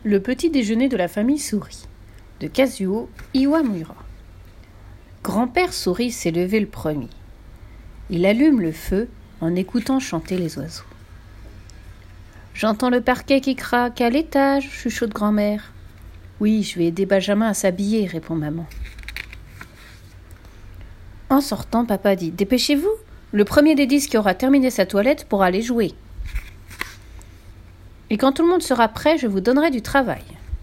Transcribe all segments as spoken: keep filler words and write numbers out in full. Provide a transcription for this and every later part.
Le petit déjeuner de la famille Souris, de Kazuo Iwamura. Grand-père Souris s'est levé le premier. Il allume le feu en écoutant chanter les oiseaux. J'entends le parquet qui craque à l'étage, chuchote grand-mère. Oui, je vais aider Benjamin à s'habiller, répond maman. En sortant, papa dit « Dépêchez-vous, le premier des dix qui aura terminé sa toilette pourra aller jouer. Et quand tout le monde sera prêt, je vous donnerai du travail. »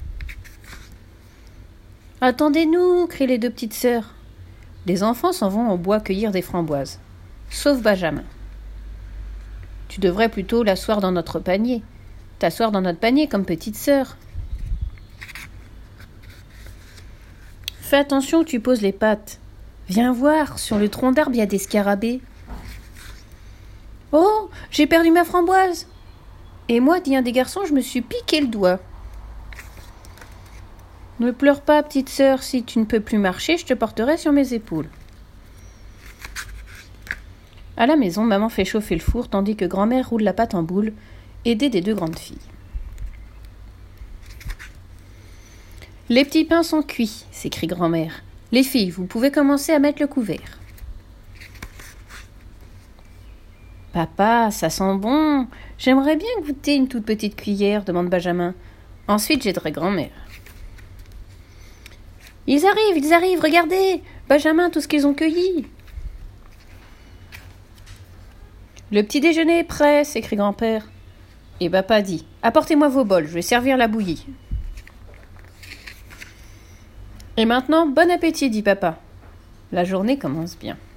« Attendez-nous » crient les deux petites sœurs. Les enfants s'en vont au bois cueillir des framboises, sauf Benjamin. « Tu devrais plutôt l'asseoir dans notre panier, t'asseoir dans notre panier comme petite sœur. » « Fais attention où tu poses les pattes. Viens voir, sur le tronc d'arbre, il y a des scarabées. »« Oh, j'ai perdu ma framboise !»« Et moi, dit un des garçons, je me suis piqué le doigt. »« Ne pleure pas, petite sœur, si tu ne peux plus marcher, je te porterai sur mes épaules. » À la maison, maman fait chauffer le four, tandis que grand-mère roule la pâte en boule, aidée des deux grandes filles. « Les petits pains sont cuits, » s'écrie grand-mère. « Les filles, vous pouvez commencer à mettre le couvert. »« Papa, ça sent bon. J'aimerais bien goûter une toute petite cuillère, demande Benjamin. Ensuite, j'aiderai grand-mère. »« Ils arrivent, ils arrivent, regardez, Benjamin, tout ce qu'ils ont cueilli. »« Le petit déjeuner est prêt, » s'écrie grand-père. Et papa dit « Apportez-moi vos bols, je vais servir la bouillie. » « Et maintenant, bon appétit, dit papa. La journée commence bien.